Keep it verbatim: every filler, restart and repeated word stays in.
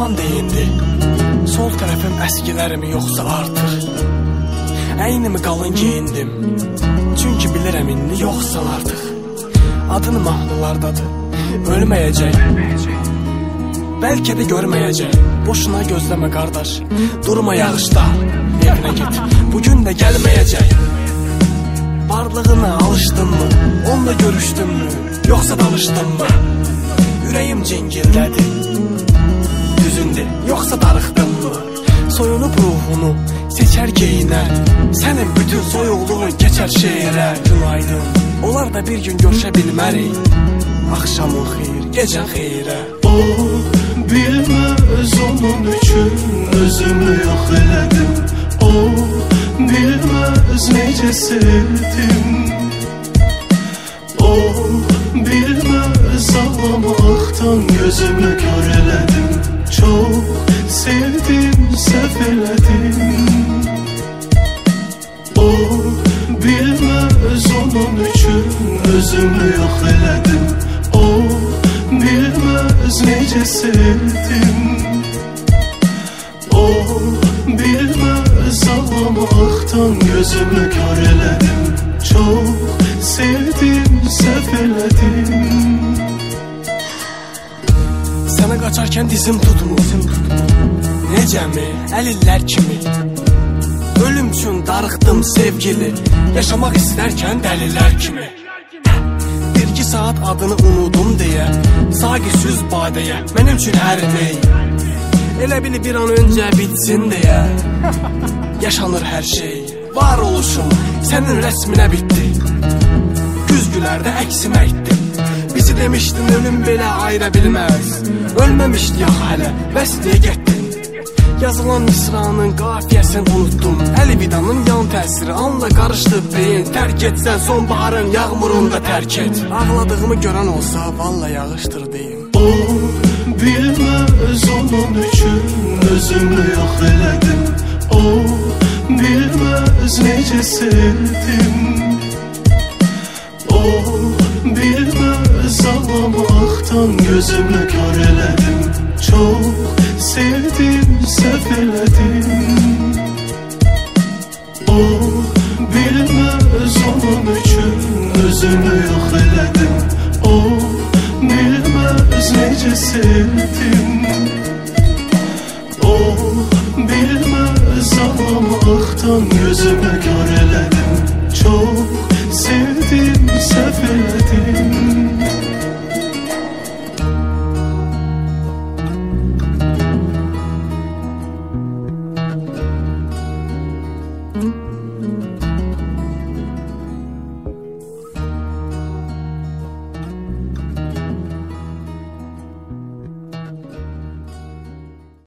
zaman deyindi. Sol tərəfim əskilərimi yoxsa artıq. Əynimi qalın geyindim. Çünki bilirəm indi yoxsan artıq. Adını mahnılardadır. Ölməyəcək. Bəlkə də görməyəcək. Boşuna gözləmə qardaş. Durma yağışda. Evinə git. Bugün də gəlməyəcək. Varlığına alışdınmı? Onunla görüşdünmü? Yoxsa danışdınmı? Ürəyim cingildədi. Düzündür, yoxsa darıxdınmı? Soyunub ruhunu seçər geyinər. Sənin bütün soyuqluğun keçər şeirə. Günaydın, onlar da bir gün görüşə bilmərik. Axşamın xeyir, gecən xeyrə. O bilməz onun üçün özümü yox elədim. O bilməz necə sevdim. O bilməz ağlamaqdan gözümü kör elədim. Çox sevdim, səhv elədim. O bilməz onun üçün özümü yox elədim. O bilməz necə sevdim. O bilməz ağlamaqdan gözümü kör elədim. Çox sevdim, səhv elədim. Sənə qaçarkən dizim tutmur. Necəmi, əlillər kimi. Ölüm üçün darıxdım sevgili. Yaşamaq istərkən dəlilər kimi. Bir iki saat adını unudum deyə, saqi süz badəyə, mənim üçün hər ney. Elə bil bir an öncə bitsin deyə, yaşanır hər şey. Var oluşum sənin rəsminə bitdi. Güzgülərdə əksimə itdim. Bizi demişdin ölüm belə ayıra bilməz. Ölməmişdi ya hələ, bəs deyə getdin. Yazılan misranın qafiyəsini unutdum. Əlvidanın yan təsiri anla qarışdı beyin. Tərk etsən sonbaharın yağmurunda tərk et. Ağladığımı görən olsa valla yağışdır deyim. O bilməz onun üçün özümü yox elədim. O bilməz necə sevdim. O bilməz ağlamaqdan gözümü kör elədim. Çox sevdim, səhv elədim. O bilməz onun üçün özümü yox elədim. O bilməz necə sevdim. O bilməz ağlamaqdan gözümü kör